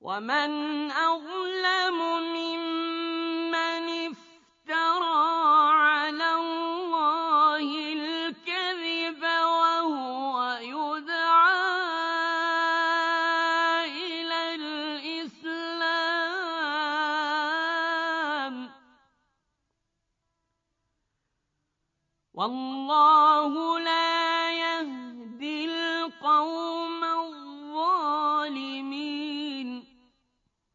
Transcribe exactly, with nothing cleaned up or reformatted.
وَمَنْ أَظْلَمُ مِمَّنِ افْتَرَىٰ عَلَى اللَّهِ الْكَذِبَ وَهُوَ يُدْعَىٰ إِلَى الْإِسْلَامِ ۚ وَاللَّهُ لَا يَهْدِي الْقَوْمَ